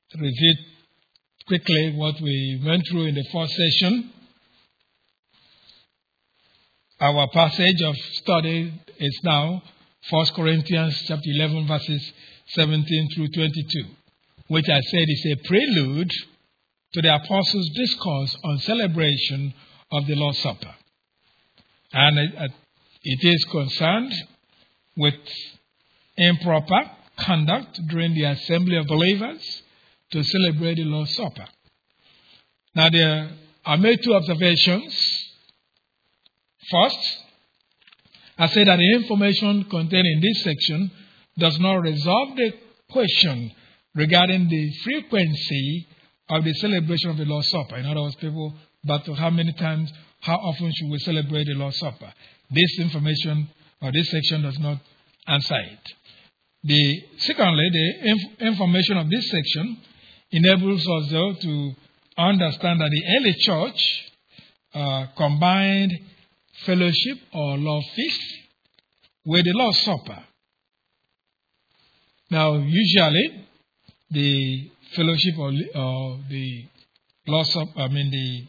review quickly what we went through in the first session. Our passage of study is now 1 Corinthians chapter 11 verses 17 through 22, which I said is a prelude to the Apostles' discourse on celebration of the Lord's Supper. And it is concerned with improper conduct during the assembly of believers to celebrate the Lord's Supper. Now, I made two observations. First, I said that the information contained in this section does not resolve the question regarding the frequency of the celebration of the Lord's Supper. In other words, people battle how many times, how often should we celebrate the Lord's Supper. This information or this section does not answer it. Secondly, the information of this section enables us, though, to understand that the early church combined fellowship or love feast with the Lord's Supper. Now, usually, the fellowship or the Lord's Supper, the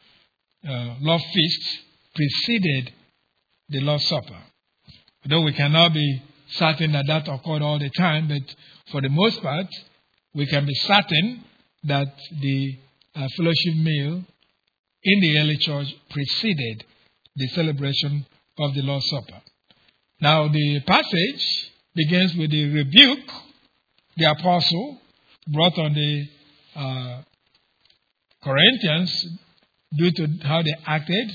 love feast preceded the Lord's Supper. Though we cannot be certain that occurred all the time, but for the most part, we can be certain that the fellowship meal in the early church preceded the celebration of the Lord's Supper. Now, the passage begins with the rebuke the apostle brought on the Corinthians due to how they acted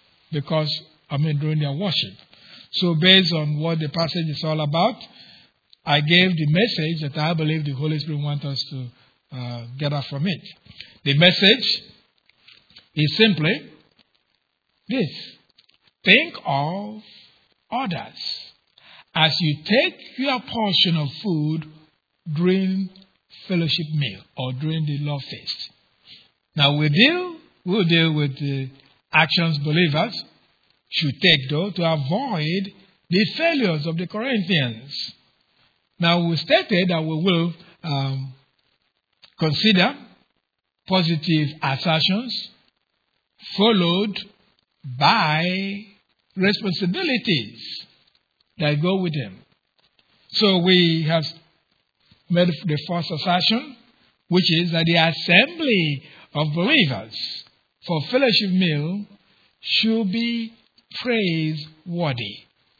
during their worship. So based on what the passage is all about, I gave the message that I believe the Holy Spirit wants us to get out from it. The message is simply this: think of others as you take your portion of food during fellowship meal or during the love feast. Now we'll deal with the actions believers should take, though, to avoid the failures of the Corinthians. Now we stated that we will consider positive assertions followed by responsibilities that go with them. So we have made the first assertion, which is that the assembly of believers for fellowship meal should be praiseworthy.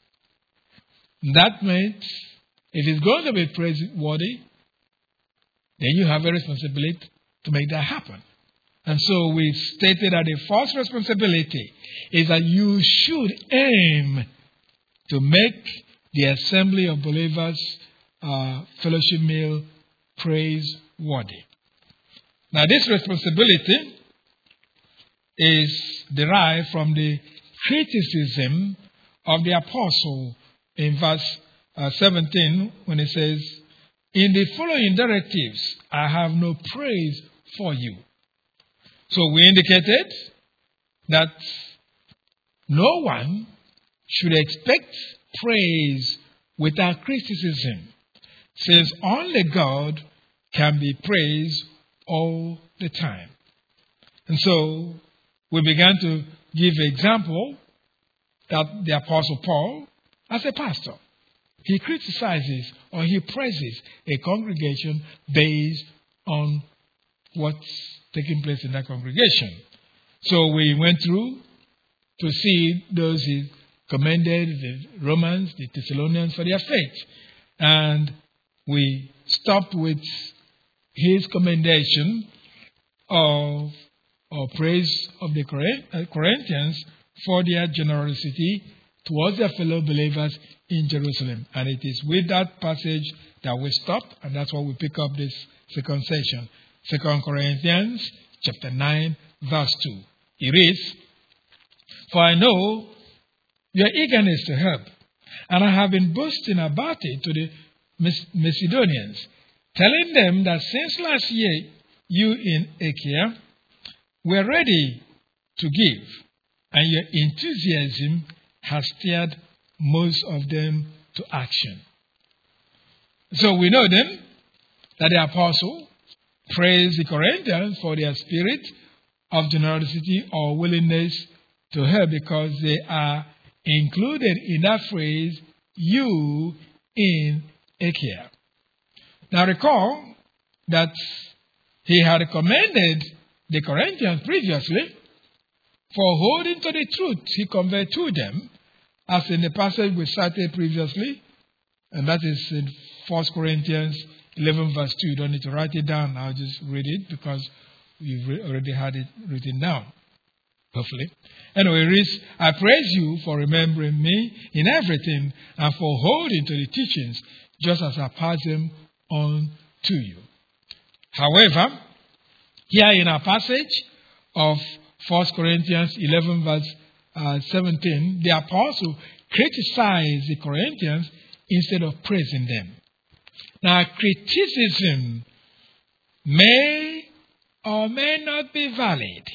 That means if it's going to be praiseworthy, then you have a responsibility to make that happen. And so we stated that the first responsibility is that you should aim to make the assembly of believers fellowship meal praiseworthy. Now, this responsibility is derived from the criticism of the apostle in verse 17 when it says, "In the following directives, I have no praise for you." So we indicated that no one should expect praise without criticism, since only God can be praised all the time. And so we began to give an example that the Apostle Paul, as a pastor, he criticizes or he praises a congregation based on what's taking place in that congregation. So we went through to see those he commended, the Romans, the Thessalonians, for their faith. And we stopped with his commendation of or praise of the Corinthians for their generosity towards their fellow believers in Jerusalem. And it is with that passage that we stopped, and that's why we pick up this second session. 2 Corinthians chapter 9, verse 2. It reads, "For I know your eagerness to help, and I have been boasting about it to the Macedonians, telling them that since last year you in Achaia were ready to give, and your enthusiasm has stirred most of them to action." So we know then that the apostle praise the Corinthians for their spirit of generosity or willingness to help, because they are included in that phrase, you in Achaia. Now recall that he had commended the Corinthians previously for holding to the truth he conveyed to them, as in the passage we cited previously, and that is in 1 Corinthians 11 verse 2. You don't need to write it down. I'll just read it because you've already had it written down, hopefully. Anyway, it reads, I praise you for remembering me in everything and for holding to the teachings, just as I pass them on to you. However, here in our passage of 1 Corinthians 11 verse 17, the apostle criticized the Corinthians instead of praising them. Now, criticism may or may not be valid.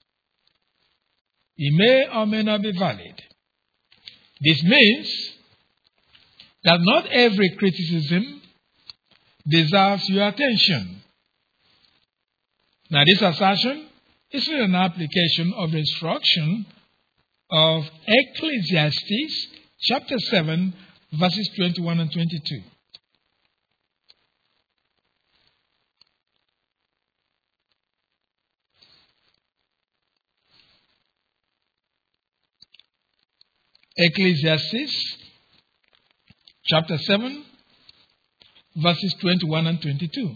It may or may not be valid. This means that not every criticism deserves your attention. Now, this assertion is really an application of the instruction of Ecclesiastes chapter 7, verses 21 and 22. Ecclesiastes chapter 7, verses 21 and 22.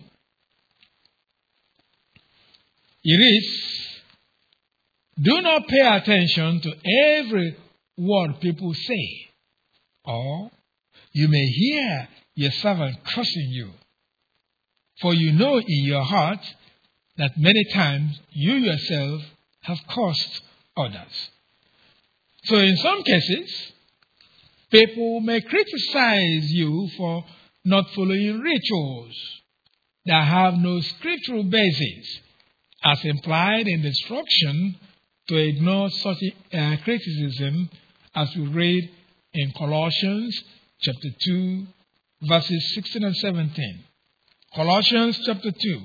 It reads, do not pay attention to every word people say, or you may hear your servant cursing you. For you know in your heart that many times you yourself have cursed others. So in some cases, people may criticize you for not following rituals that have no scriptural basis, as implied in the instruction to ignore such criticism as we read in Colossians chapter 2, verses 16 and 17. Colossians chapter 2.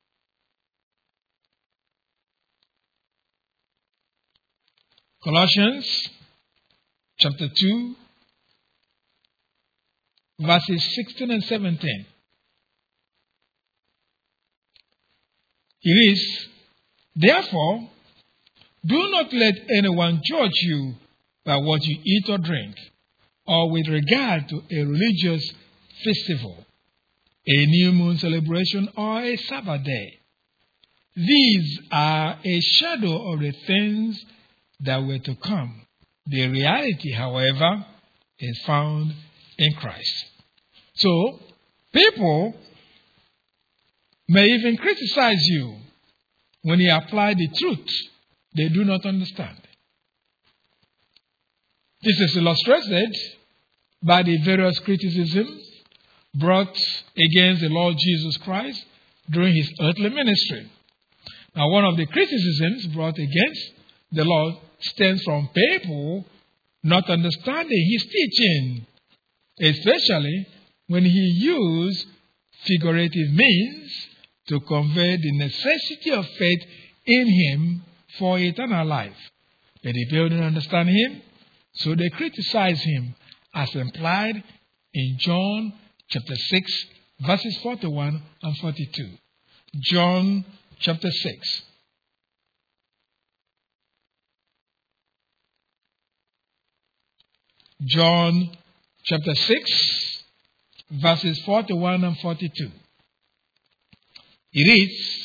Colossians chapter 2, verses 16 and 17. It is, therefore, do not let anyone judge you by what you eat or drink, or with regard to a religious festival, a new moon celebration, or a Sabbath day. These are a shadow of the things that were to come. The reality, however, is found in Christ. So, people may even criticize you when you apply the truth they do not understand. This is illustrated by the various criticisms brought against the Lord Jesus Christ during his earthly ministry. Now, one of the criticisms brought against the Lord stems from people not understanding his teaching, especially when he used figurative means to convey the necessity of faith in him for eternal life. But the people didn't understand him, so they criticize him, as implied in John chapter 6, verses 41 and 42. John chapter 6. John chapter 6, verses 41 and 42. It reads,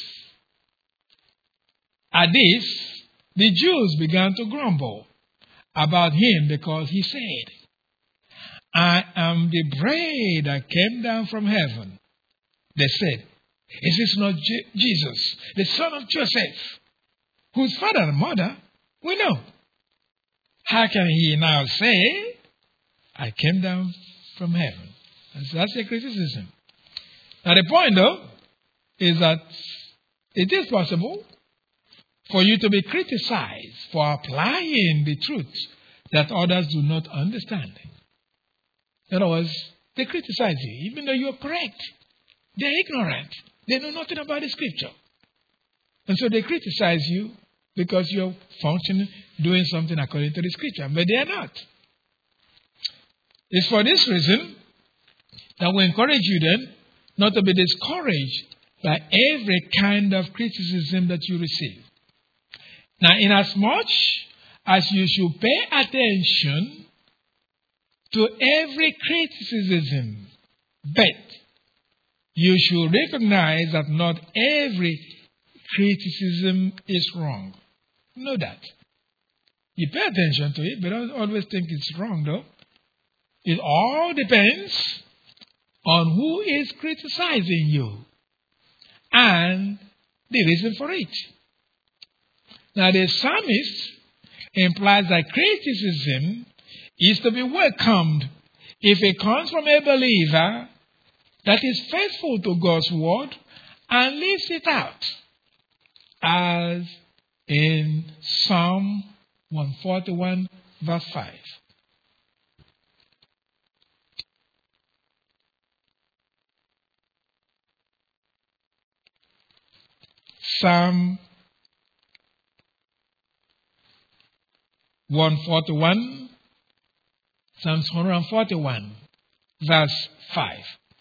at this, the Jews began to grumble about him because he said, I am the bread that came down from heaven. They said, is this not Jesus, the son of Joseph, whose father and mother we know? How can he now say, I came down from heaven? And so that's a criticism. Now the point, though, is that it is possible for you to be criticized for applying the truth that others do not understand. In other words, they criticize you, even though you're correct. They're ignorant. They know nothing about the scripture. And so they criticize you because you're functioning, doing something according to the scripture. But they are not. It's for this reason that we encourage you then not to be discouraged by every kind of criticism that you receive. Now, inasmuch as you should pay attention to every criticism, but you should recognize that not every criticism is wrong. Know that. You pay attention to it, but don't always think it's wrong, though. It all depends on who is criticizing you and the reason for it. Now, the psalmist implies that criticism is to be welcomed if it comes from a believer that is faithful to God's word and lives it out, as in Psalm 141, verse 5. Psalm 141, Psalms 141, verse 5.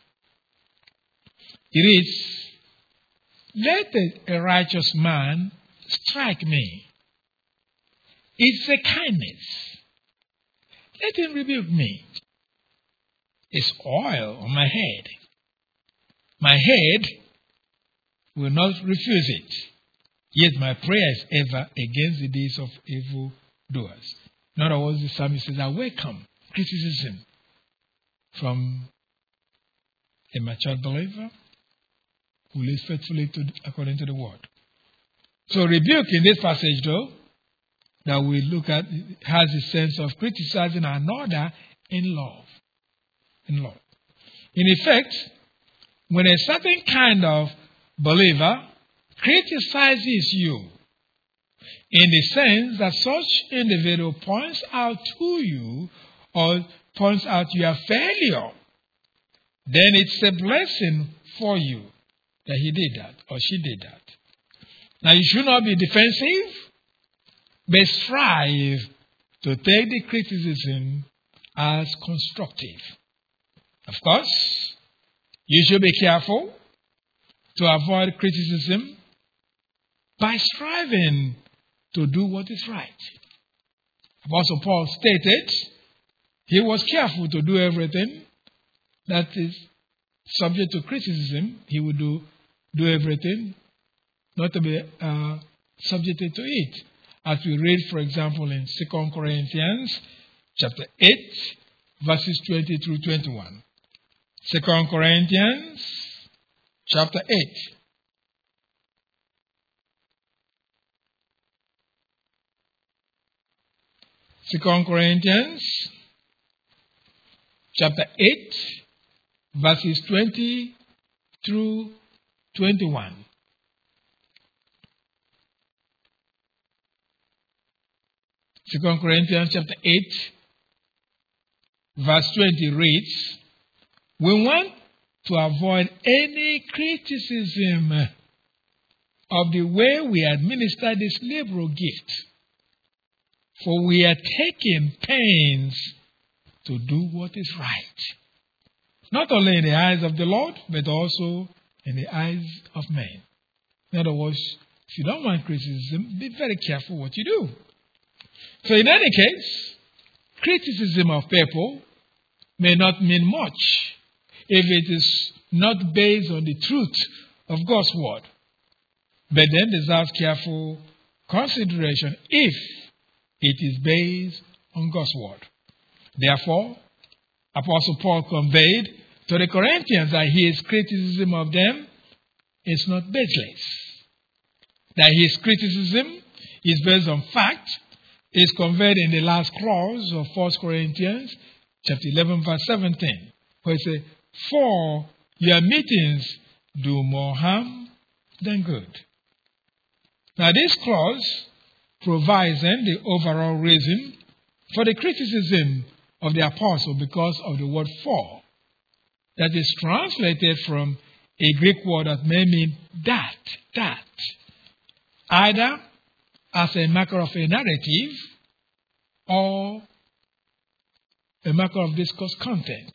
It reads, "Let a righteous man strike me. It's a kindness. Let him rebuke me. It's oil on my head. My head will not refuse it. Yet my prayer is ever against the days of evil doers." In other words, the psalmist says, I welcome criticism from a mature believer who lives faithfully according to the word. So rebuke in this passage, though, that we look at, has the sense of criticizing another in love. In love. In effect, when a certain kind of believer criticizes you, in the sense that such individual points out to you or points out your failure, then it's a blessing for you that he did that or she did that. Now, you should not be defensive, but strive to take the criticism as constructive. Of course, you should be careful to avoid criticism by striving to do what is right. Apostle Paul stated he was careful to do everything that is subject to criticism. He would do everything not to be subjected to it. As we read, for example, in 2 Corinthians chapter 8, verses 20 through 21. 2 Corinthians chapter 8. 2 Corinthians chapter 8, verses 20 through 21. Second Corinthians chapter 8, verse 20 reads, "We want to avoid any criticism of the way we administer this liberal gift, for we are taking pains to do what is right, not only in the eyes of the Lord, but also in the eyes of men." In other words, if you don't want criticism, be very careful what you do. So in any case, criticism of people may not mean much if it is not based on the truth of God's word, but then deserves careful consideration if it is based on God's word. Therefore, Apostle Paul conveyed to the Corinthians that his criticism of them is not baseless, that his criticism is based on fact, is conveyed in the last clause of 1 Corinthians chapter 11, verse 17, where it says, "For your meetings do more harm than good." Now, this clause provides then the overall reason for the criticism of the apostle because of the word "for," that is translated from a Greek word that may mean that, either as a marker of a narrative or a marker of discourse content,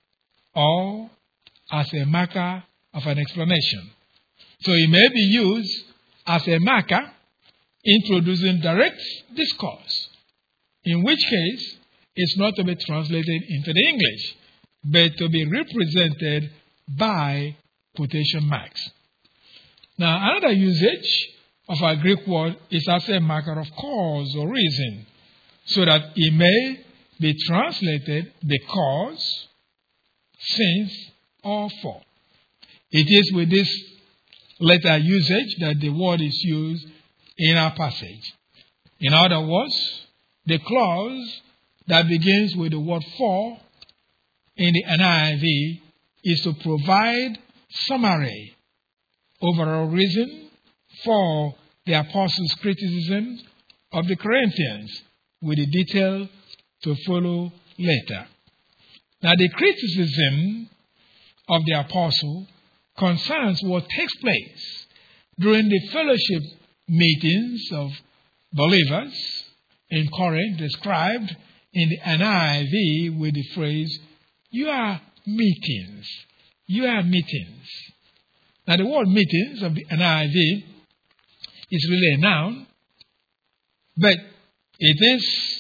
or as a marker of an explanation. So it may be used as a marker introducing direct discourse, in which case it's not to be translated into the English, but to be represented by quotation marks. Now, another usage of a Greek word is as a marker of cause or reason, so that it may be translated because, since, or for. It is with this latter usage that the word is used in our passage. In other words, the clause that begins with the word for in the NIV is to provide summary, overall reason for the apostles' criticism of the Corinthians, with the detail to follow later. Now, the criticism of the apostle concerns what takes place during the fellowship meetings of believers in Corinth, described in the NIV with the phrase, "You are meetings." You are meetings. Now, the word meetings of the NIV is really a noun, but it is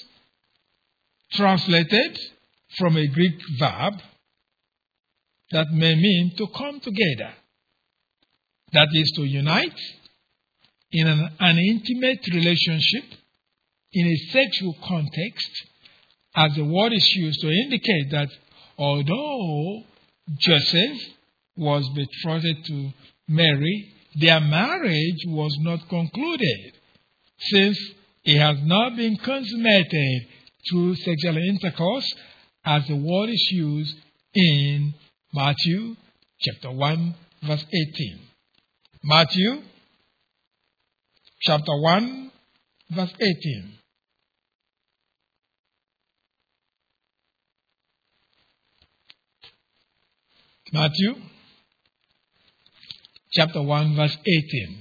translated from a Greek verb that may mean to come together. That is, to unite in an intimate relationship in a sexual context, as the word is used to indicate that although Joseph was betrothed to Mary, their marriage was not concluded, since it has not been consummated through sexual intercourse, as the word is used in Matthew chapter 1, verse 18. Matthew chapter 1, verse 18. Matthew chapter 1, verse 18.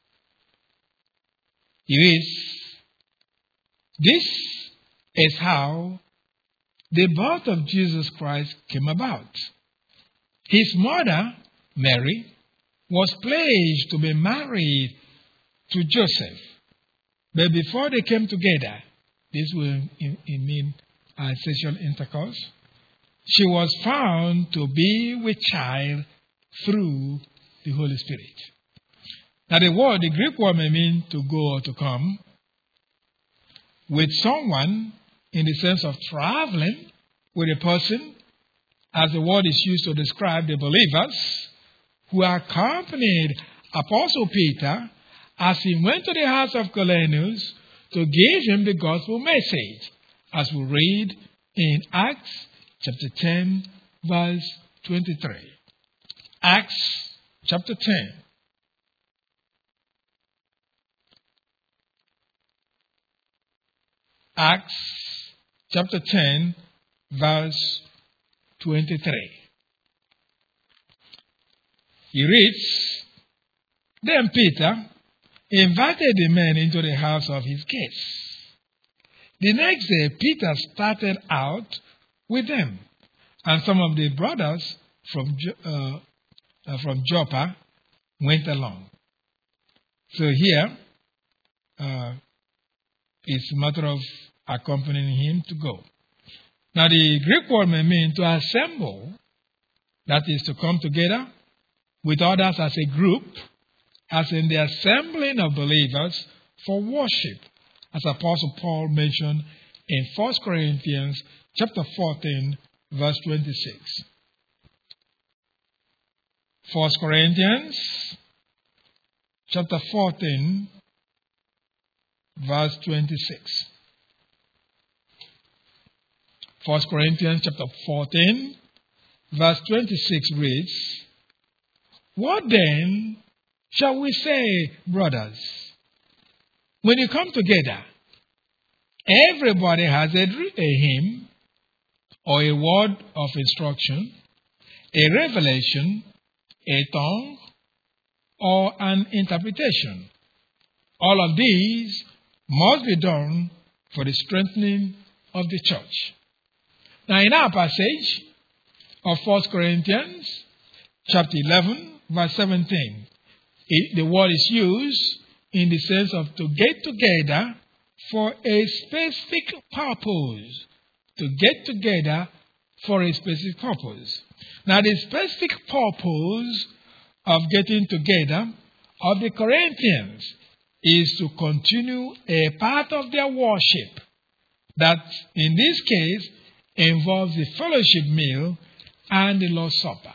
It reads, "This is how the birth of Jesus Christ came about. His mother, Mary, was pledged to be married to Joseph. But before they came together," this will mean sexual intercourse, "she was found to be with child through the Holy Spirit." Now, the Greek word may mean to go or to come with someone in the sense of traveling with a person, as the word is used to describe the believers who accompanied Apostle Peter as he went to the house of Cornelius to give him the gospel message, as we read in Acts chapter 10, verse 23. Acts chapter 10. Acts chapter 10, verse 23. He reads, "Then Peter invited the men into the house of his guests. The next day, Peter started out with them, and some of the brothers from Joppa went along." So here, it's a matter of accompanying him to go. Now, the Greek word may mean to assemble, that is, to come together with others as a group, as in the assembling of believers for worship, as Apostle Paul mentioned in 1 Corinthians chapter 14, verse 26. 1 Corinthians chapter 14, verse 26. 1 Corinthians chapter 14, verse 26 reads, "What then shall we say, brothers? When you come together, everybody has a hymn or a word of instruction, a revelation, a tongue, or an interpretation. All of these must be done for the strengthening of the church. Now, in our passage of 1 Corinthians chapter 11, verse 17, the word is used in the sense of to get together for a specific purpose. To get together for a specific purpose. Now, the specific purpose of getting together of the Corinthians is to continue a part of their worship that, in this case, involves the fellowship meal and the Lord's Supper.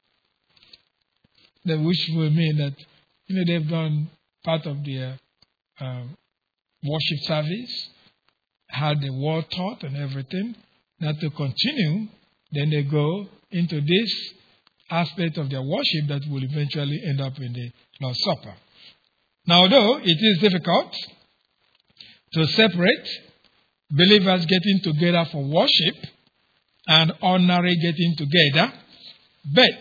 Which will mean that they've done part of their worship service, had the word taught and everything. Now to continue, then they go into this aspect of their worship that will eventually end up in the Lord's Supper. Now, though it is difficult to separate believers getting together for worship and ordinary getting together, but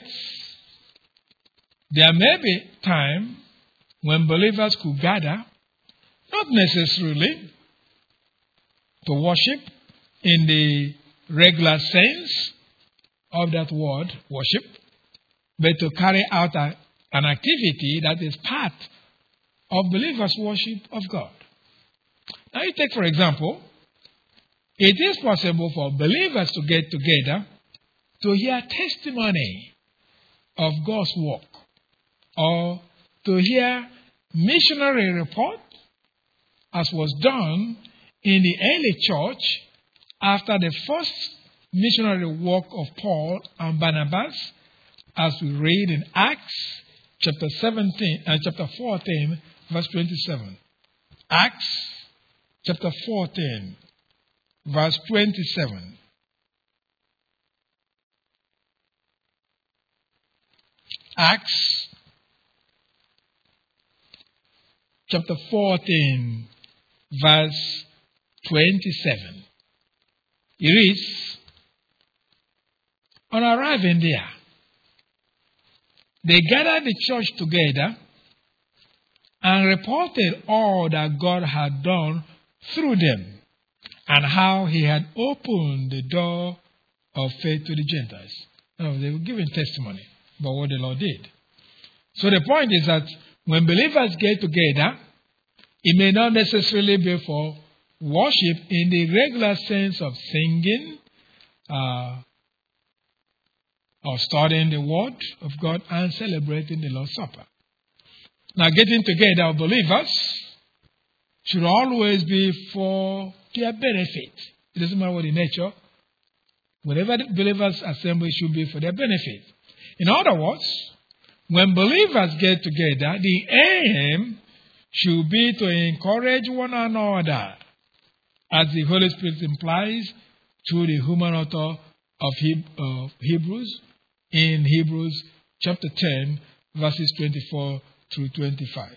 there may be time when believers could gather, not necessarily to worship in the regular sense of that word, worship, but to carry out an activity that is part of believers' worship of God. Now you take, for example, it is possible for believers to get together to hear testimony of God's work, or to hear missionary report, as was done in the early church after the first missionary work of Paul and Barnabas, as we read in Acts chapter 14, verse 27. Acts chapter 14, verse 27. Acts chapter 14, verse 27. It reads, on arriving there, they gathered the church together and reported all that God had done through them and how he had opened the door of faith to the Gentiles. Now, they were giving testimony about what the Lord did. So the point is that when believers get together, it may not necessarily be for worship in the regular sense of singing or studying the Word of God and celebrating the Lord's Supper. Now, getting together of believers should always be for their benefit. It doesn't matter what the nature. Whenever the believers assemble, it should be for their benefit. In other words, when believers get together, the aim should be to encourage one another, as the Holy Spirit implies through the human author of Hebrews, in Hebrews chapter 10, verses 24 through 25.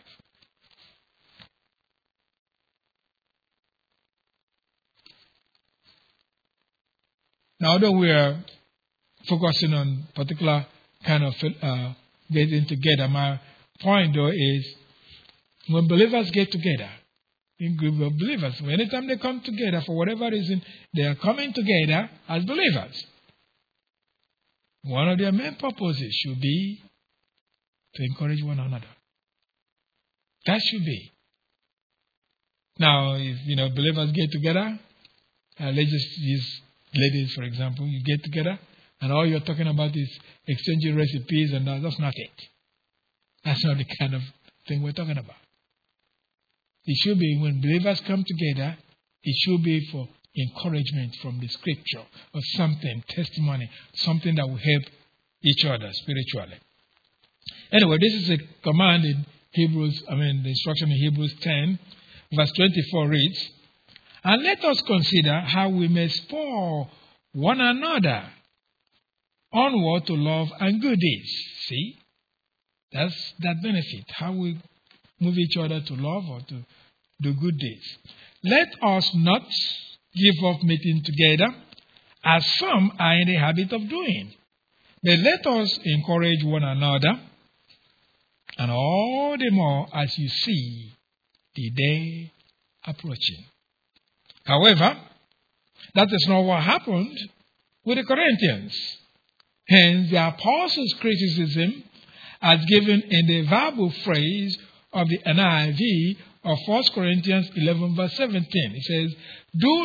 Now, although we are focusing on particular kind of getting together, my point though is when believers get together, in group of believers, anytime they come together for whatever reason, they are coming together as believers. One of their main purposes should be to encourage one another. That should be. Now, if believers get together, let's just use ladies, for example. You get together, and all you're talking about is exchanging recipes, and that's not it. That's not the kind of thing we're talking about. It should be when believers come together, it should be for encouragement from the scripture or something, testimony, something that will help each other spiritually. Anyway, this is a command in the instruction in Hebrews 10, verse 24 reads, and let us consider how we may spur one another onward to love and good deeds. See? That's that benefit. How we move each other to love or to do good deeds. Let us not give up meeting together, as some are in the habit of doing, But let us encourage one another, and all the more as you see the day approaching. However, that is not what happened with the Corinthians. Hence, the apostles' criticism as given in the verbal phrase of the NIV of 1 Corinthians 11 verse 17. It says, do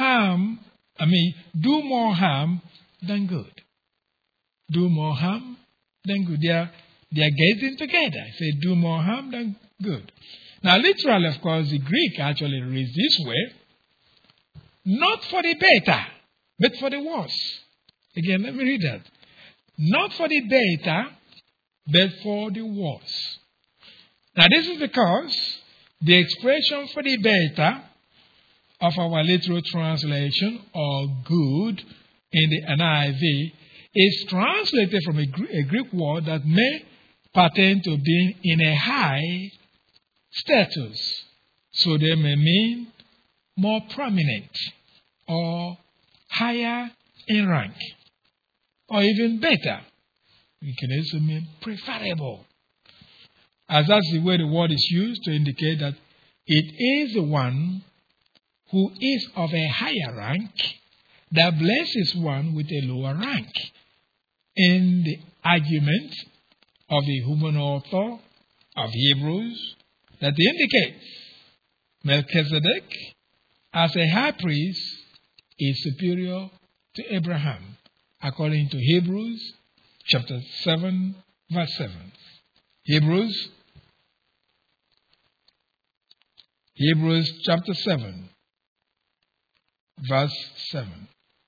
more harm than good. Do more harm than good. They are getting together. It says, do more harm than good. Now, literally, of course, the Greek actually reads this way, not for the better, but for the worse. Again, let me read that. Not for the better, but for the worse. Now, this is because the expression for the better of our literal translation, or good, in the NIV, is translated from a Greek word that may pertain to being in a high status. So they may mean more prominent, or higher in rank, or even better. It can also mean preferable, as that's the way the word is used to indicate that it is the one who is of a higher rank that blesses one with a lower rank. In the argument of the human author of Hebrews, that indicates Melchizedek as a high priest is superior to Abraham, according to Hebrews chapter 7, verse 7. Hebrews chapter 7, verse 7.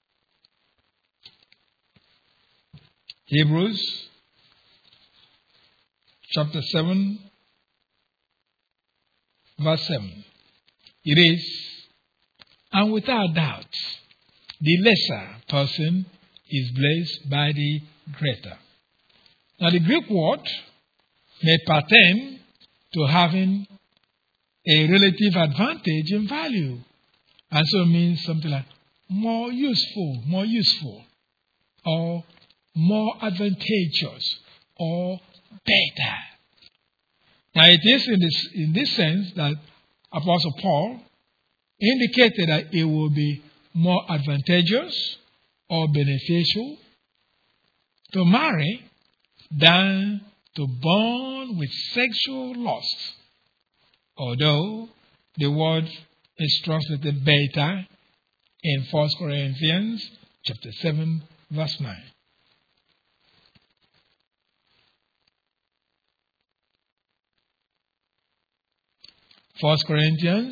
Hebrews chapter 7, verse 7. It is, and without doubt, the lesser person is blessed by the greater. Now, the Greek word may pertain to having a relative advantage in value, and so means something like more useful, or more advantageous, or better. Now, it is in this sense that Apostle Paul indicated that it will be more advantageous or beneficial to marry than to burn with sexual lust. Although the word is translated better in 1 Corinthians chapter 7, verse 9. 1 Corinthians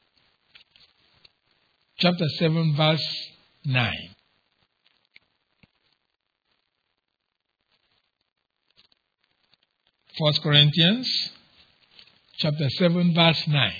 chapter 7, verse 9. First Corinthians chapter 7, verse 9.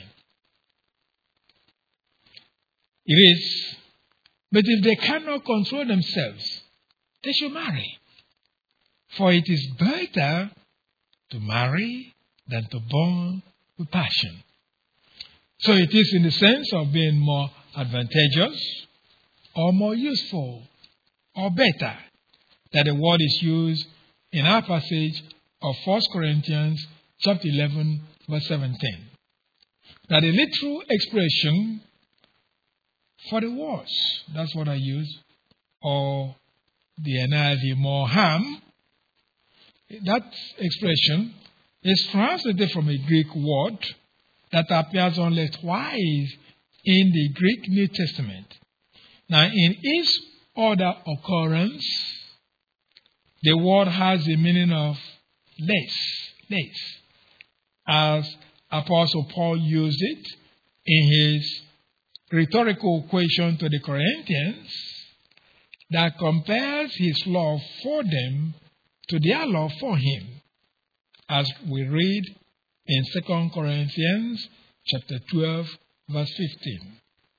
It is, but if they cannot control themselves, they should marry. For it is better to marry than to burn with passion. So it is in the sense of being more advantageous, or more useful, or better, that the word is used in our passage of 1 Corinthians chapter 11, verse 17. Now the literal expression for the words, that's what I use, or the NIV, more harm, that expression is translated from a Greek word that appears only twice in the Greek New Testament. Now, in each other occurrence, the word has the meaning of less, as Apostle Paul used it in his rhetorical question to the Corinthians that compares his love for them to their love for him, as we read in 2 Corinthians chapter 12, verse 15.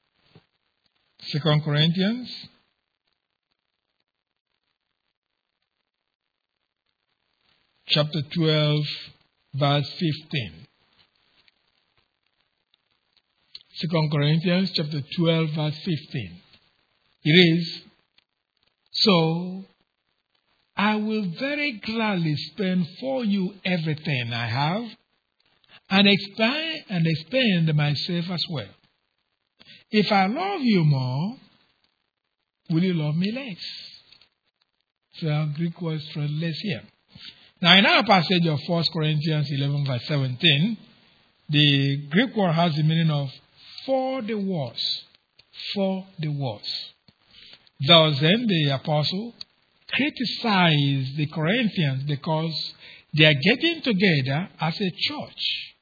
2 Corinthians chapter 12, verse 15. 2 Corinthians chapter 12, verse 15. It is, so I will very gladly spend for you everything I have and expend myself as well. If I love you more, will you love me less? So our Greek words for less here. Now in our passage of 1 Corinthians 11 verse 17, the Greek word has the meaning of for the worse. For the worse. Thus then the apostle criticized the Corinthians because they are getting together as a church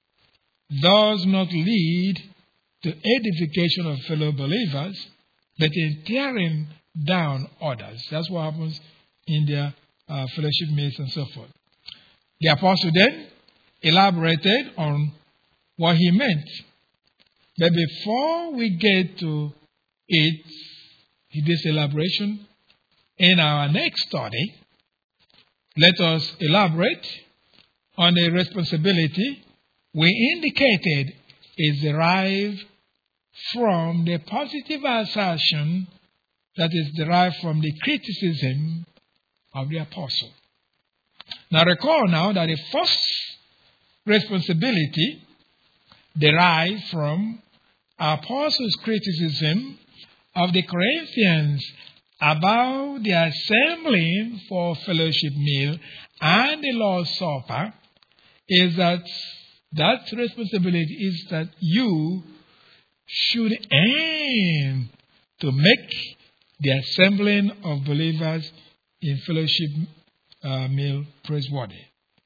does not lead to edification of fellow believers, but in tearing down others. That's what happens in their fellowship meals and so forth. The apostle then elaborated on what he meant. But before we get to it, this elaboration, in our next study, let us elaborate on the responsibility we indicated is derived from the positive assertion that is derived from the criticism of the apostle. Now recall now that the first responsibility derived from apostles' criticism of the Corinthians about the assembling for fellowship meal and the Lord's Supper is that responsibility is that you should aim to make the assembling of believers in fellowship meal praiseworthy.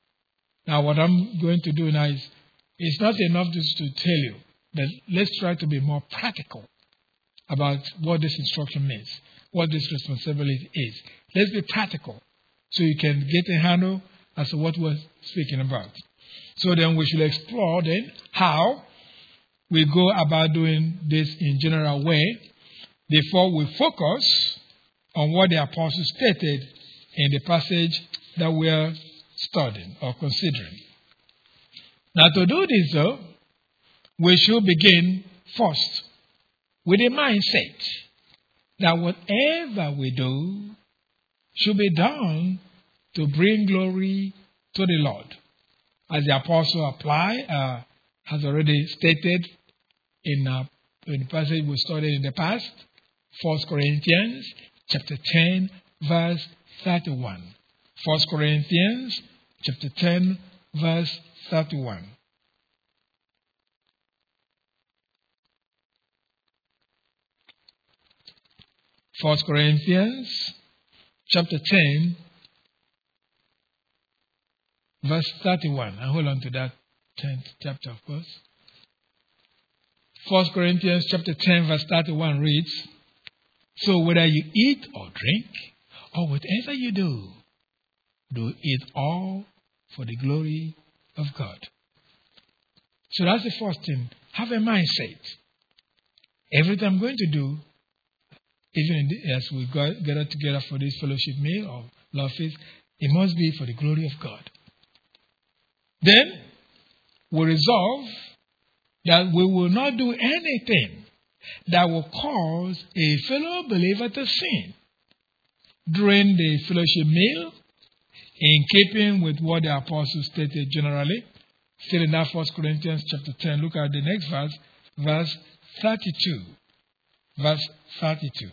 Now what I'm going to do now is, it's not enough just to tell you, but let's try to be more practical about what this instruction means, what this responsibility is. Let's be practical so you can get a handle as to what we're speaking about. So then we should explore then how we go about doing this in general way before we focus on what the apostle stated in the passage that we are studying or considering. Now to do this though, we should begin first with a mindset that whatever we do should be done to bring glory to the Lord. As the apostle has already stated in the passage we studied in the past, 1 Corinthians chapter 10, verse 31. 1 Corinthians chapter 10, verse 31. First Corinthians chapter 10, verse 31. I hold on to that 10th chapter, of course. 1 Corinthians chapter 10, verse 31 reads, so whether you eat or drink, or whatever you do, do it all for the glory of God. So that's the first thing. Have a mindset. Everything I'm going to do, even as we gather together for this fellowship meal or love feast, it must be for the glory of God. Then we resolve that we will not do anything that will cause a fellow believer to sin during the fellowship meal, in keeping with what the apostle stated generally. Still in that 1 Corinthians chapter 10, look at the next verse, verse 32. Verse 32.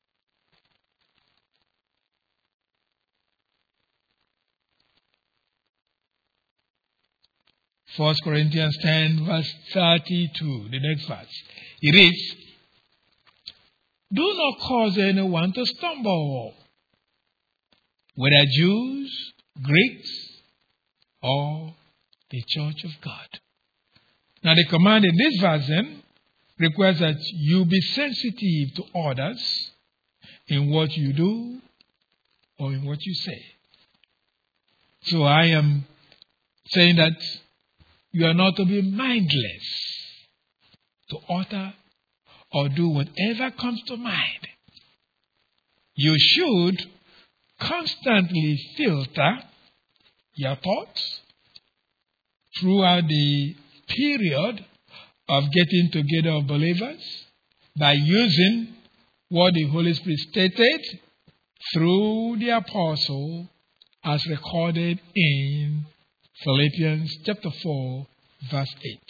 First Corinthians 10, verse 32, the next verse. It reads, do not cause anyone to stumble, whether Jews, Greeks, or the church of God. Now the command in this verse then requires that you be sensitive to others in what you do or in what you say. So I am saying that you are not to be mindless to utter or do whatever comes to mind. You should constantly filter your thoughts throughout the period of getting together of believers by using what the Holy Spirit stated through the apostle as recorded in Philippians chapter 4, verse 8.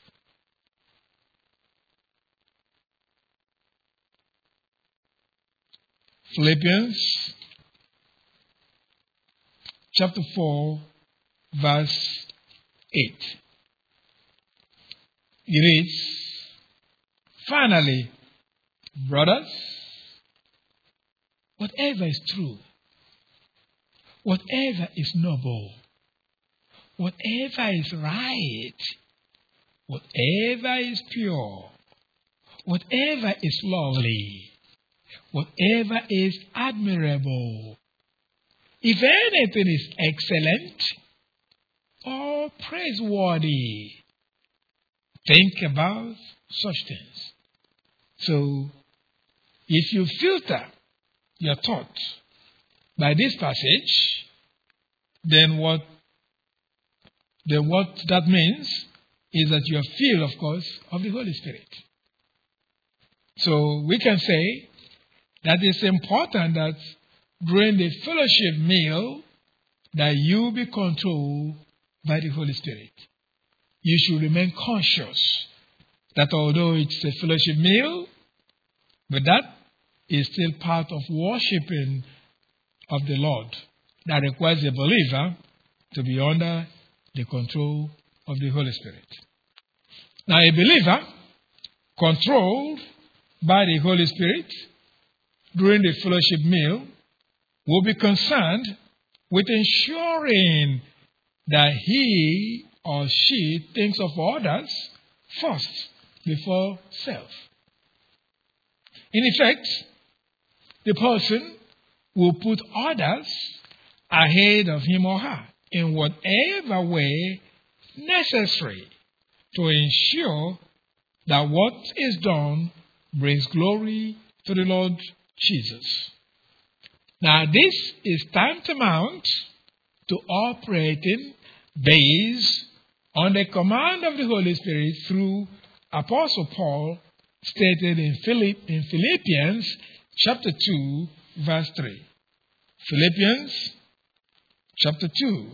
Philippians chapter 4, verse 8. It reads, "Finally, brothers, whatever is true, whatever is noble, whatever is right, whatever is pure, whatever is lovely, whatever is admirable, if anything is excellent or praiseworthy, think about such things." So, if you filter your thoughts by this passage, then what that means is that you are filled, of course, of the Holy Spirit. So we can say that it's important that during the fellowship meal that you be controlled by the Holy Spirit. You should remain conscious that although it's a fellowship meal, but that is still part of worshiping of the Lord. That requires a believer to be under the control of the Holy Spirit. Now, a believer controlled by the Holy Spirit during the fellowship meal will be concerned with ensuring that he or she thinks of others first before self. In effect, the person will put others ahead of him or her in whatever way necessary to ensure that what is done brings glory to the Lord Jesus. Now, this is tantamount to operating based on the command of the Holy Spirit through Apostle Paul stated in Philippians chapter 2, verse 3. Philippians chapter 2.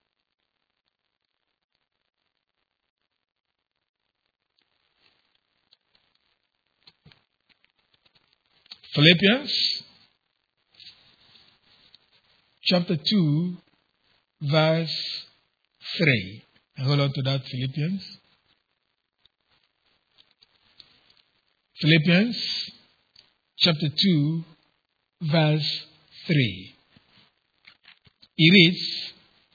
Philippians chapter 2, verse 3. Hold on to that, Philippians. Philippians chapter 2, verse 3. It reads,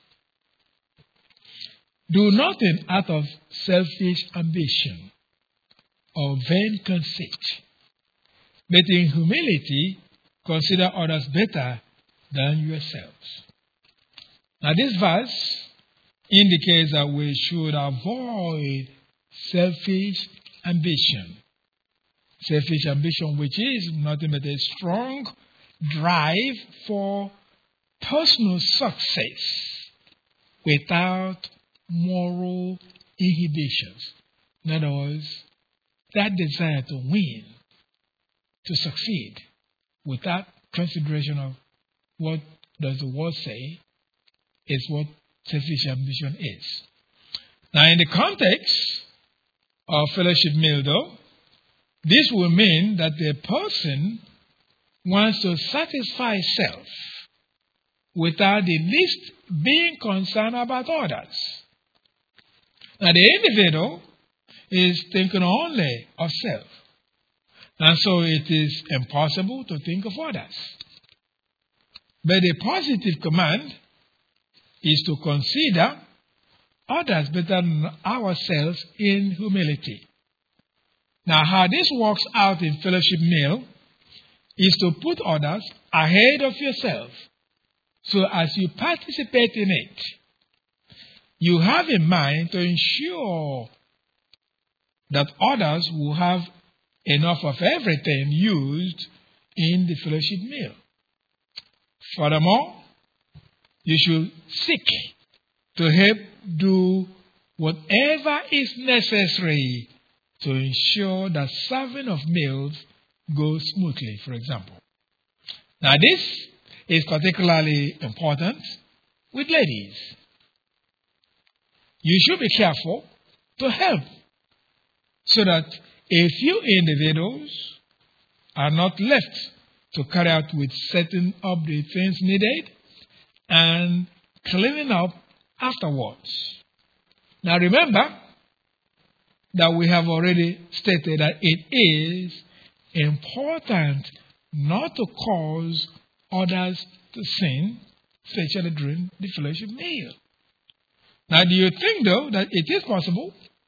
"Do nothing out of selfish ambition or vain conceit, but in humility consider others better than yourselves." Now, this verse indicates that we should avoid selfish ambition. Selfish ambition, which is nothing but a strong drive for personal success without moral inhibitions. In other words, that desire to win, to succeed, without consideration of what does the world say, is what selfish ambition is. Now, in the context of fellowship meal, though, this will mean that the person wants to satisfy self without the least being concerned about others. Now, the individual is thinking only of self, and so it is impossible to think of others. But the positive command is to consider others better than ourselves in humility. Now, how this works out in fellowship meal is to put others ahead of yourself. So as you participate in it, you have in mind to ensure that others will have enough of everything used in the fellowship meal. Furthermore, you should seek to help do whatever is necessary to ensure that serving of meals goes smoothly, for example. Now, this is particularly important with ladies. You should be careful to help so that a few individuals are not left to carry out with setting up the things needed and cleaning up afterwards. Now remember that we have already stated that it is important not to cause others to sin, especially during the fellowship meal. Now, do you think, though, that it is possible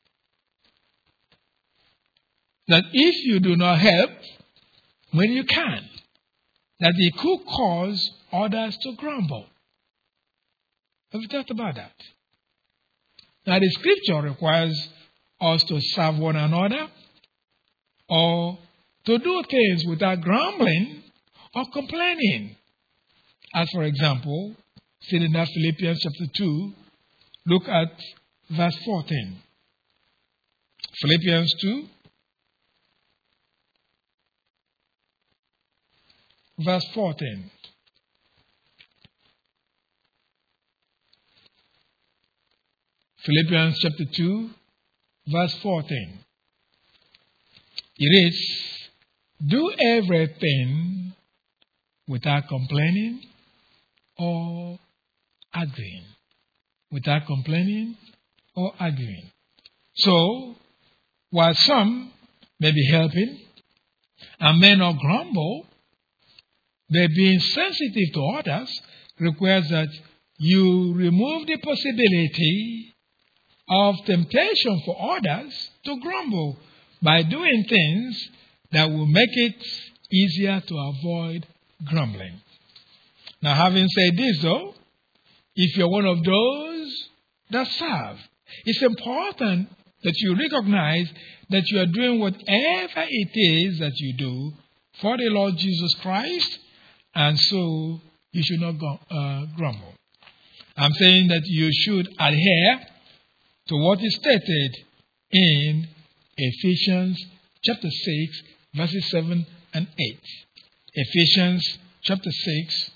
that if you do not help when you can, that it could cause others to grumble? Have you thought about that? Now, the scripture requires us to serve one another or to do things without grumbling or complaining. As for example, seen in that Philippians chapter 2, look at verse 14. Philippians 2, verse 14. Philippians chapter 2, verse 14. It is, do everything without complaining or arguing. Without complaining or arguing. So, while some may be helping and may not grumble, their being sensitive to others requires that you remove the possibility of temptation for others to grumble by doing things that will make it easier to avoid grumbling. Now, having said this, though, if you're one of those that serve, it's important that you recognize that you are doing whatever it is that you do for the Lord Jesus Christ, and so you should not grumble. I'm saying that you should adhere to what is stated in Ephesians chapter 6, verses 7 and 8. Ephesians chapter 6,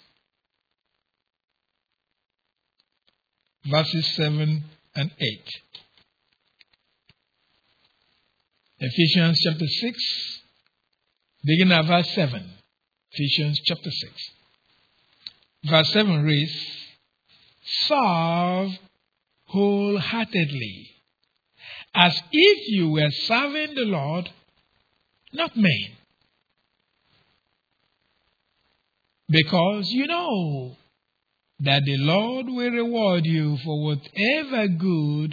verses 7 and 8. Ephesians chapter 6, beginning at verse 7. Ephesians chapter 6. Verse 7 reads, serve wholeheartedly, as if you were serving the Lord, not men. Because you know that the Lord will reward you for whatever good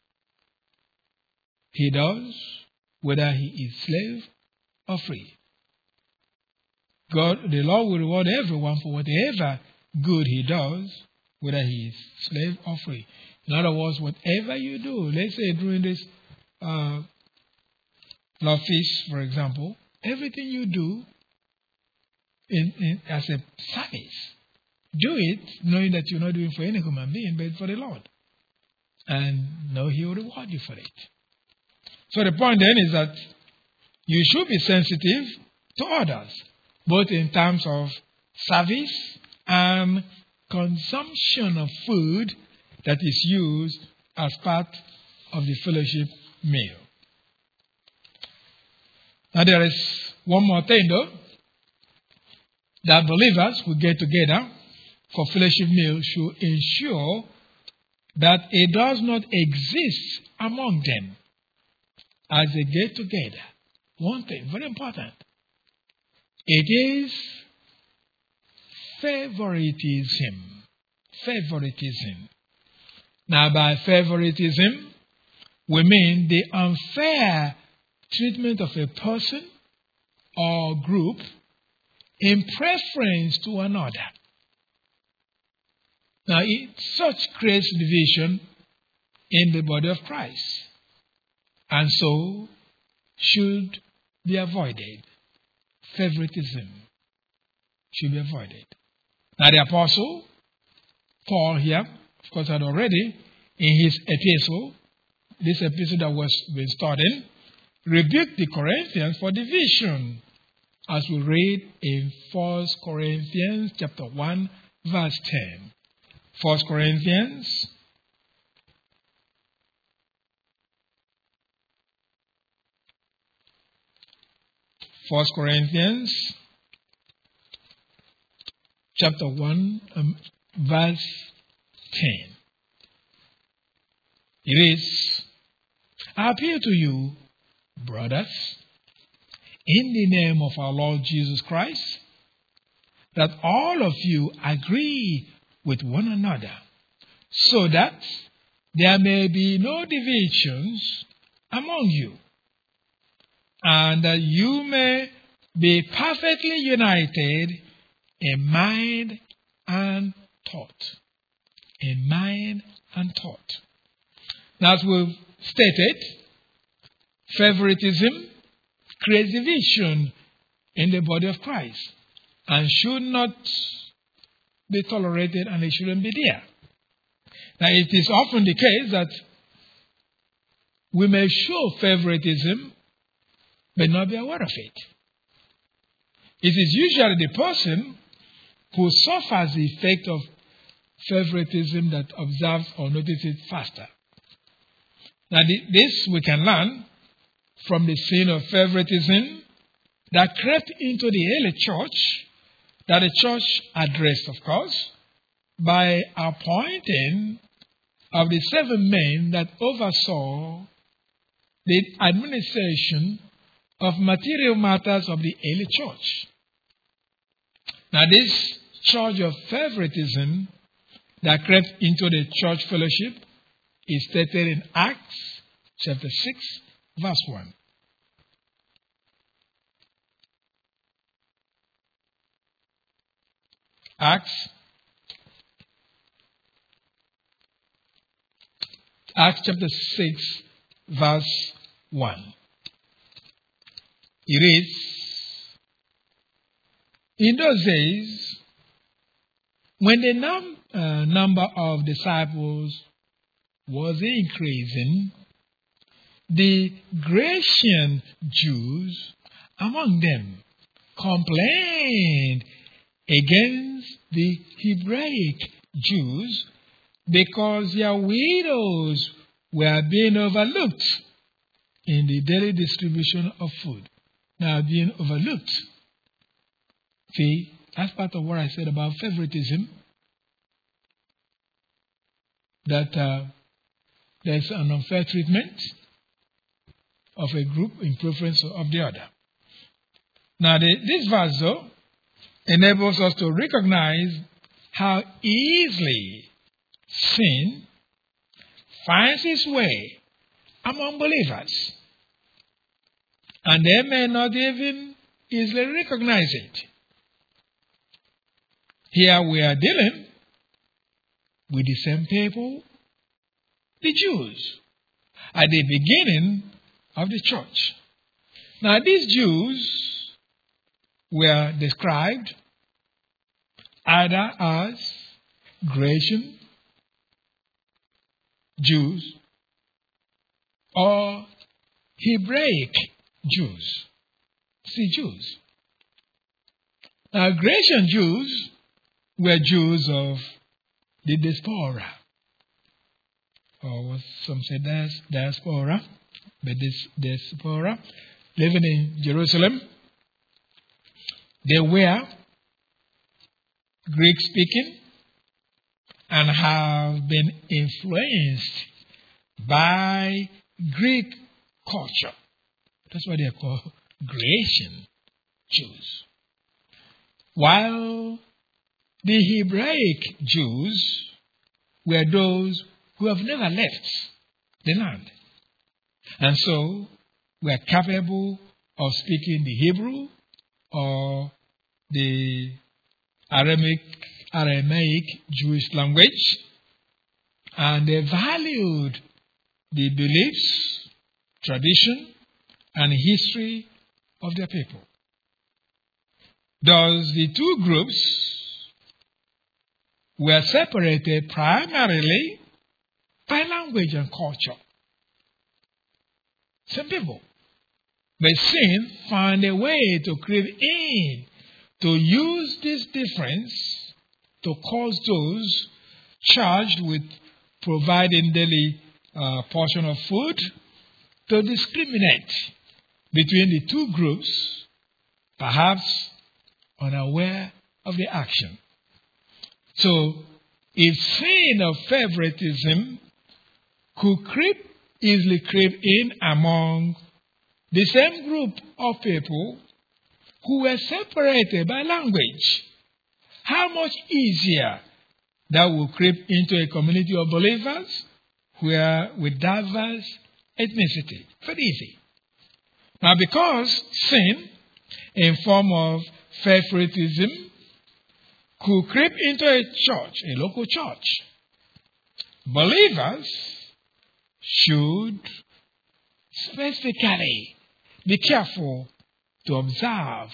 he does, whether he is slave or free. The Lord will reward everyone for whatever good he does, whether he is slave or free. In other words, whatever you do, let's say during this love feast, for example, everything you do as a service, do it knowing that you're not doing it for any human being, but for the Lord. And know he will reward you for it. So the point then is that you should be sensitive to others, both in terms of service and consumption of food that is used as part of the fellowship meal. Now there is one more thing though, that believers who get together for fellowship meal should ensure that it does not exist among them as they get together. One thing, very important. It is favoritism. Favoritism. Now, by favoritism, we mean the unfair treatment of a person or group in preference to another. Now, such creates division in the body of Christ, and so should be avoided. Favoritism should be avoided. Now, the Apostle Paul here, of course, had already in his epistle, this epistle that was been studying, rebuked the Corinthians for division as we read in 1 Corinthians chapter 1, verse 10. 1 Corinthians chapter 1, verse 10. It is, I appeal to you, brothers, in the name of our Lord Jesus Christ, that all of you agree with one another, so that there may be no divisions among you, and that you may be perfectly united in mind and thought. In mind and thought. Now, as we've stated, favoritism creates division in the body of Christ and should not be tolerated, and it shouldn't be there. Now, it is often the case that we may show favoritism but not be aware of it. It is usually the person who suffers the effect of favoritism that observes or notices it faster. Now, this we can learn from the sin of favoritism that crept into the early church, that the church addressed, of course, by appointing of the 7 men that oversaw the administration of material matters of the early church. Now, this charge of favoritism that crept into the church fellowship is stated in Acts chapter 6, verse 1. Acts chapter 6, verse 1. It is, in those days, when the number of disciples was increasing, the Grecian Jews among them complained against the Hebraic Jews because their widows were being overlooked in the daily distribution of food. Now, being overlooked. See, that's part of what I said about favoritism. That there's an unfair treatment of a group in preference of the other. Now, this verse, though, enables us to recognize how easily sin finds its way among believers. And they may not even easily recognize it. Here we are dealing with the same people, the Jews, at the beginning of the church. Now, these Jews were described either as Grecian Jews or Hebraic Jews. See, Jews. Now, Grecian Jews were Jews of the diaspora, or what some say diaspora, but this diaspora, living in Jerusalem. They were Greek-speaking and have been influenced by Greek culture. That's why they are called Grecian Jews. While the Hebraic Jews were those who have never left the land, and so were capable of speaking the Hebrew or the Aramaic Jewish language, and they valued the beliefs, tradition, and history of their people. Thus, the two groups were separated primarily by language and culture. Some people. But sin found a way to creep in, to use this difference to cause those charged with providing daily portion of food to discriminate between the two groups, perhaps unaware of the action. So, if sin of favoritism could easily creep in among the same group of people who were separated by language, how much easier that will creep into a community of believers where with diverse ethnicity. Very easy. Now, because sin in form of favoritism could creep into a church, a local church, believers should specifically be careful to observe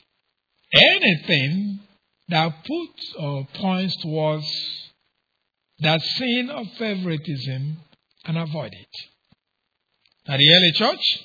anything that puts or points towards that sin of favoritism and avoid it. Now, the early church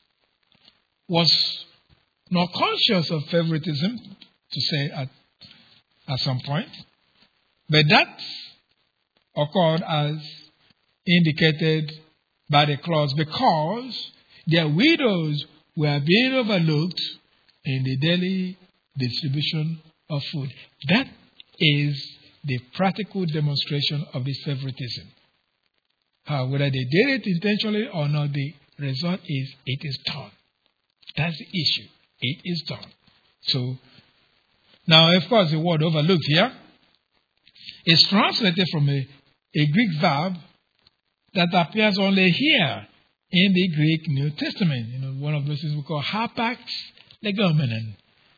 was not conscious of favoritism, to say at some point, but that occurred as indicated by the clause because their widows were being overlooked in the daily distribution of food. That is the practical demonstration of this favoritism. Whether they did it intentionally or not, the result is it is done. That's the issue. It is done. So, now, of course, the word overlooked here is translated from a Greek verb that appears only here in the Greek New Testament. One of those things we call hapax legomenon.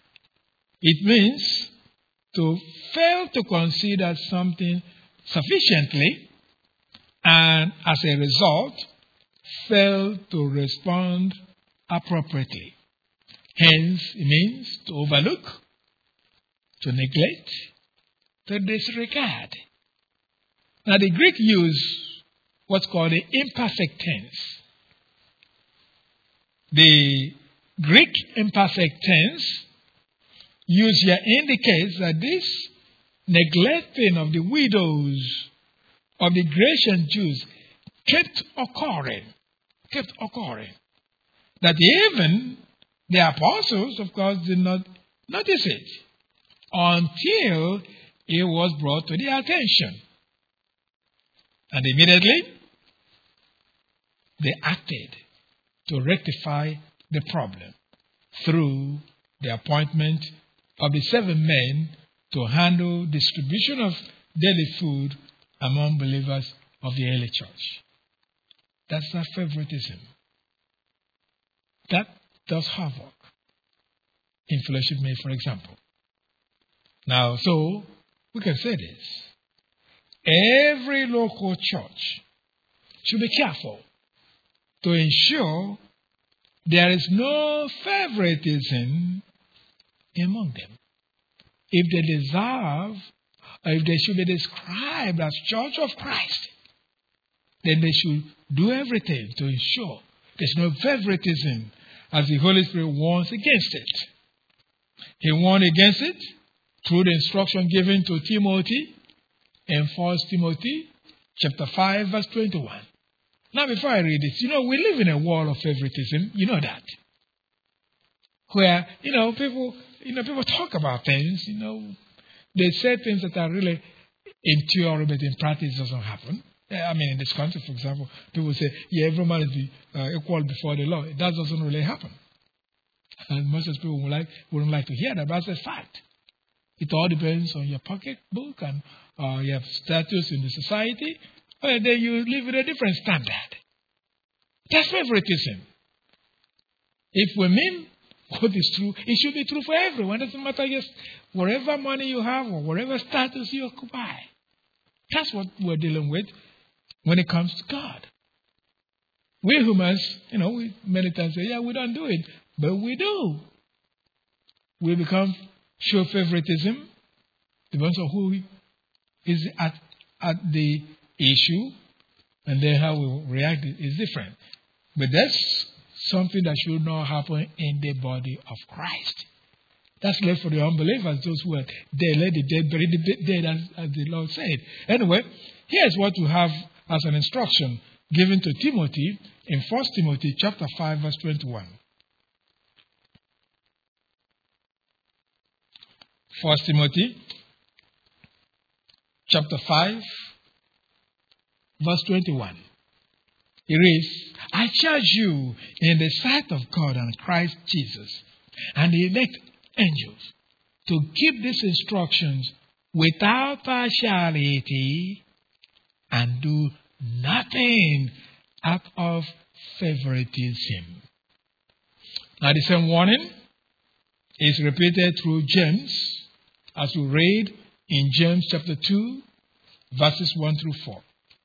It means to fail to consider something sufficiently and, as a result, fail to respond appropriately. Hence, it means to overlook, to neglect, to disregard. Now, the Greek use what's called the imperfect tense. The Greek imperfect tense used here indicates that this neglecting of the widows of the Grecian Jews kept occurring. That even the apostles, of course, did not notice it until it was brought to their attention. And immediately, they acted to rectify the problem through the appointment of the 7 men to handle distribution of daily food among believers of the early church. That's not favoritism. That does havoc in Fellowship May, for example. Now, so we can say this. Every local church should be careful to ensure there is no favoritism among them. If they deserve, or if they should be described as Church of Christ, then they should do everything to ensure there's no favoritism, as the Holy Spirit warns against it. He warned against it through the instruction given to Timothy in 1 Timothy chapter 5, verse 21. Now, before I read this, we live in a world of favoritism. You know that. Where, people talk about things, they say things that are really in theory, but in practice it doesn't happen. In this country, for example, people say, every man is equal before the law. That doesn't really happen. And most of the people wouldn't like to hear that, but that's a fact. It all depends on your pocketbook and your status in the society. Well, then you live with a different standard. That's favoritism. If we mean what is true, it should be true for everyone. It doesn't matter just whatever money you have or whatever status you occupy. That's what we're dealing with when it comes to God. We humans, we many times say, we don't do it. But we do. We show favoritism. Depends on who is at the issue, and then how we react is different. But that's something that should not happen in the body of Christ. That's left for the unbelievers, those who are dead, let the dead bury the dead, as the Lord said. Anyway, here's what we have as an instruction given to Timothy in 1 Timothy chapter 5, verse 21. 1 Timothy chapter 5, verse 21. It reads, I charge you in the sight of God and Christ Jesus and the elect angels to keep these instructions without partiality and do nothing out of favoritism. Now the same warning is repeated through James as we read in James chapter 2 verses 1 through 4.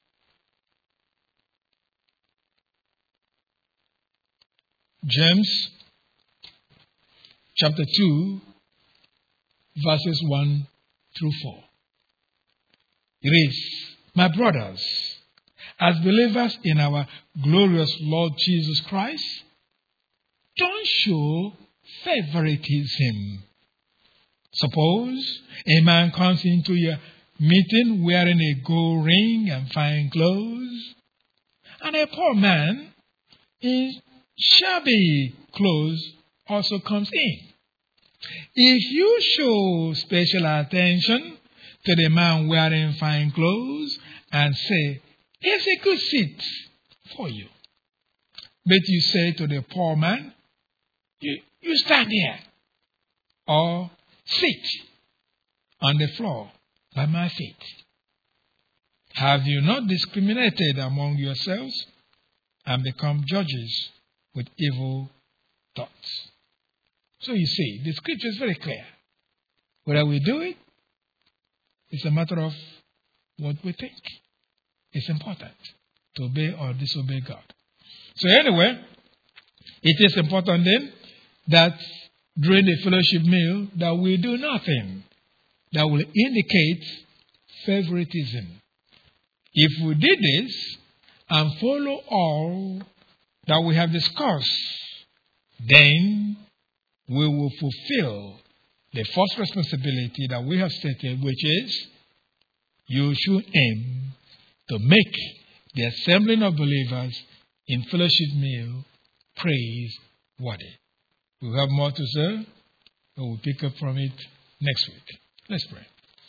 James chapter 2 verses 1 through 4. It reads, my brothers, as believers in our glorious Lord Jesus Christ, don't show favoritism. Suppose a man comes into your meeting wearing a gold ring and fine clothes, and a poor man in shabby clothes also comes in. If you show special attention to the man wearing fine clothes and say, here's a good seat for you, but you say to the poor man, you stand here, or sit on the floor by my feet. Have you not discriminated among yourselves and become judges with evil thoughts? So you see, the scripture is very clear. Whether we do it, it's a matter of what we think. It's important to obey or disobey God. So anyway, it is important then that during the fellowship meal that we do nothing that will indicate favoritism. If we did this and follow all that we have discussed, then we will fulfill the first responsibility that we have stated, which is you should aim to make the assembling of believers in fellowship meal praiseworthy. We'll have more to say, and we'll pick up from it next week. Let's pray.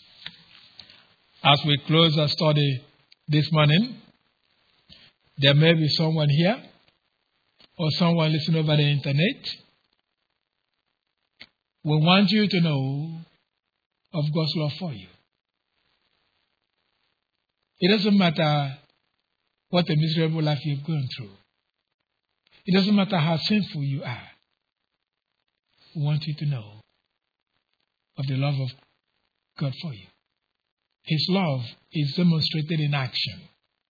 As we close our study this morning, there may be someone here or someone listening over the internet. We want you to know of God's love for you. It doesn't matter what a miserable life you've gone through. It doesn't matter how sinful you are. We want you to know of the love of God for you. His love is demonstrated in action.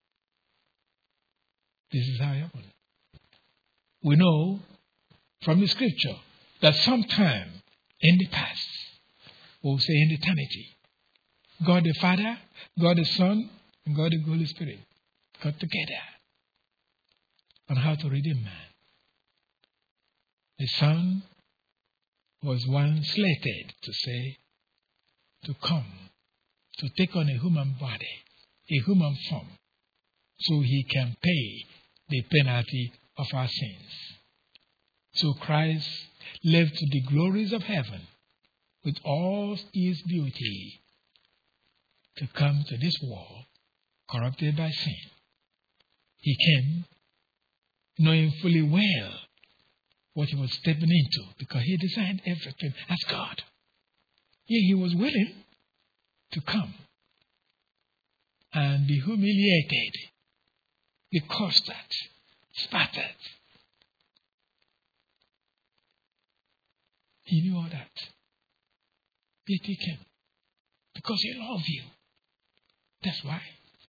This is how it happens. We know from the scripture that sometime in the past, we'll say in eternity, God the Father, God the Son, and God the Holy Spirit got together on how to redeem man. The Son was once slated to come, to take on a human body, a human form, so he can pay the penalty of our sins. So Christ left the glories of heaven with all his beauty to come to this world corrupted by sin. He came knowing fully well what he was stepping into because he designed everything as God. Yet he was willing to come and be humiliated, be cursed at, spat at. He knew all that. Yet he came because he loved you. That's why.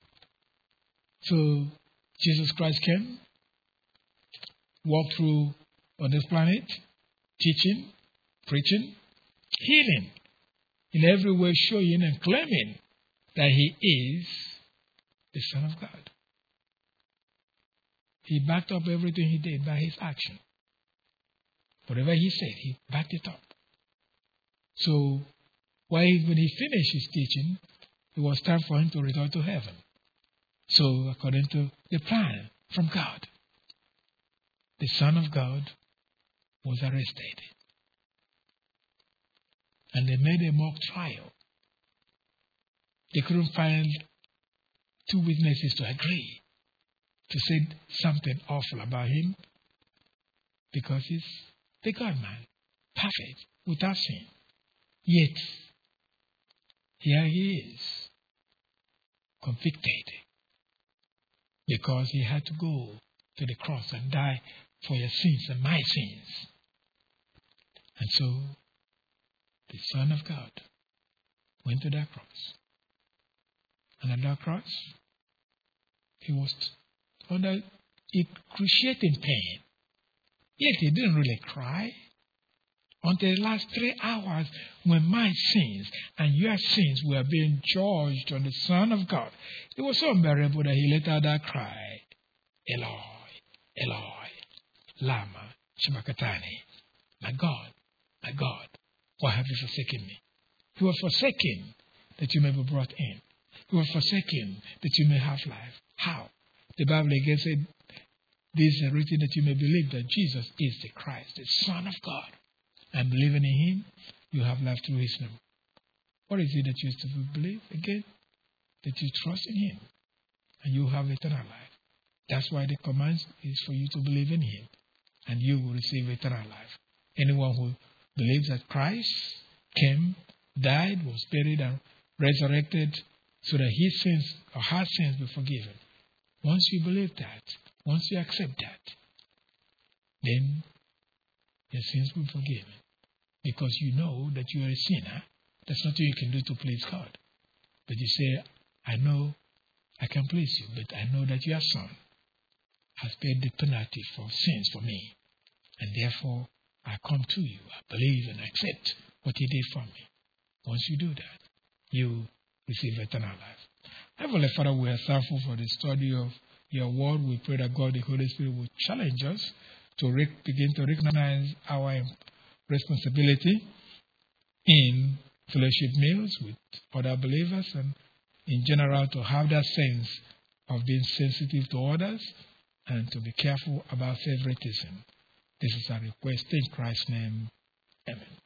So Jesus Christ came, walked through on this planet, teaching, preaching, healing, in every way showing and claiming that he is the Son of God. He backed up everything he did by his action. Whatever he said, he backed it up. So, when he finished his teaching, it was time for him to return to heaven. So, according to the plan from God, the Son of God was arrested. And they made a mock trial. They couldn't find two witnesses to agree to say something awful about him because he's the God-man, perfect, without sin. Yet, here he is, convicted because he had to go to the cross and die for your sins and my sins. And so, the Son of God went to that cross. And at that cross, he was under excruciating pain. Yet he didn't really cry until the last 3 hours when my sins and your sins were being judged on the Son of God. It was so unbearable that he let out that cry, Eloi, Eloi, lama sabachthani. My God, why have you forsaken me? You were forsaken that you may be brought in. You were forsaken that you may have life. How? The Bible again said, this is written that you may believe that Jesus is the Christ, the Son of God. And believing in him, you have life through his name. What is it that you have to believe again? That you trust in him and you have eternal life. That's why the command is for you to believe in him and you will receive eternal life. Anyone who believes that Christ came, died, was buried, and resurrected so that his sins or her sins be forgiven. Once you believe that, once you accept that, then your sins will be forgiven. Because you know that you are a sinner. There's nothing you can do to please God. But you say, I know I can please you, but I know that your Son has paid the penalty for sins for me. And therefore, I come to you. I believe and accept what he did for me. Once you do that, you receive eternal life. Heavenly Father, we are thankful for the study of your word. We pray that God, the Holy Spirit, will challenge us to begin to recognize our responsibility in fellowship meals with other believers and in general to have that sense of being sensitive to others and to be careful about favoritism. This is our request in Christ's name. Amen.